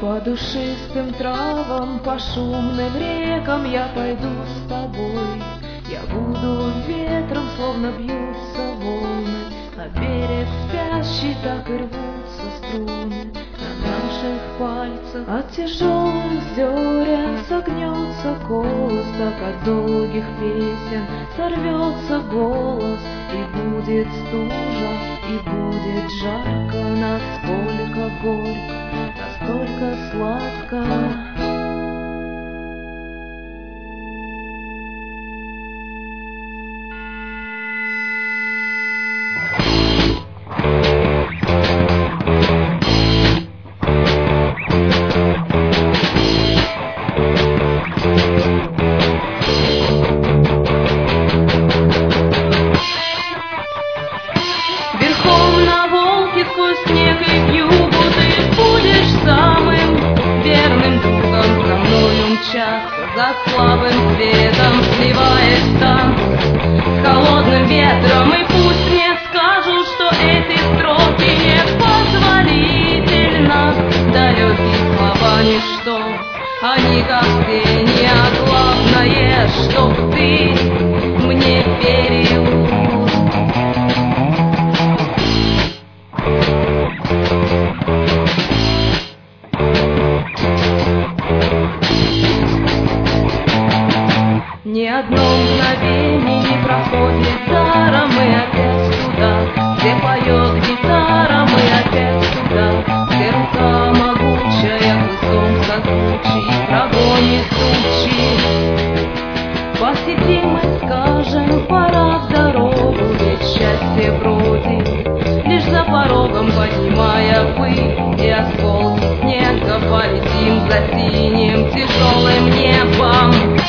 По душистым травам, по шумным рекам я пойду с тобой. Я буду ветром, словно бьются волны, на берег спящий так и рвутся струны. На наших пальцах от тяжелых зерен согнется кост, так от долгих песен сорвется голос, и будет стужа, и будет жарко, насколько горько, настолько сладко. Верхом на волке сквозь снег и вьюгу ты будешь самым верным другом, со мною мчаться за слабым светом, сливаясь в танце с холодным ветром. И пусть мне скажут, что эти строки непозволительно, далекие слова ничто, они как тени, а главное, чтоб ты мне верил. Ни одно мгновение не проходит даром, мы опять туда, где поет гитара, мы опять туда, где рука могучая в высоком созвучии прогонит тучи. Посидим и скажем, пора в дорогу, ведь счастье бродит лишь за порогом, поднимая пыль и осколки снега, полетим за синим тяжелым небом.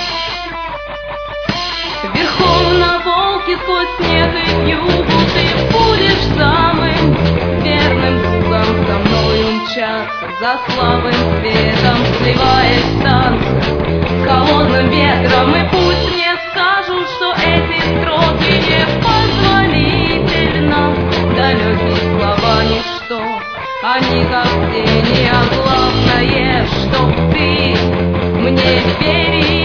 Верхом на волке сквозь снег и вьюгу ты будешь самым верным другом, со мною мчаться за слабым светом, сливаясь в танце с холодным ветром. И пусть мне скажут, что эти строки непозволительно, далекие слова ничто, они как тени, а главное, чтоб ты мне верил.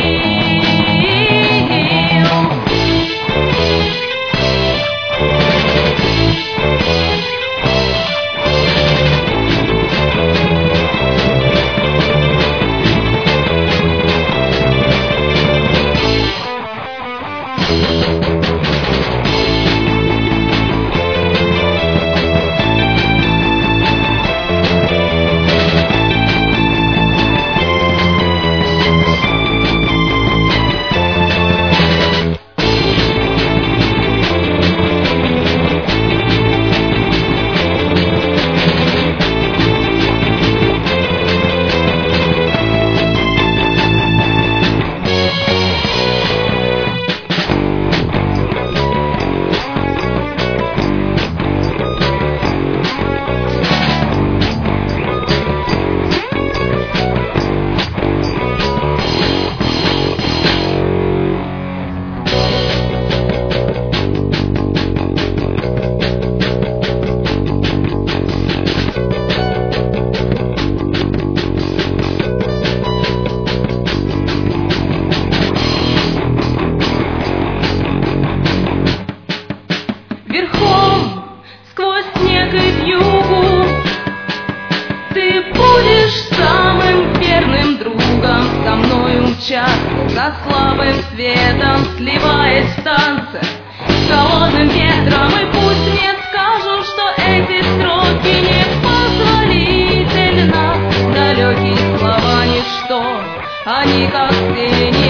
Верхом сквозь снег и вьюгу ты будешь самым верным другом, со мною мчаться за слабым светом, сливаясь в танце с холодным ветром. И пусть мне скажут, что эти строки непозволительно, далекие слова ничто, они как тени,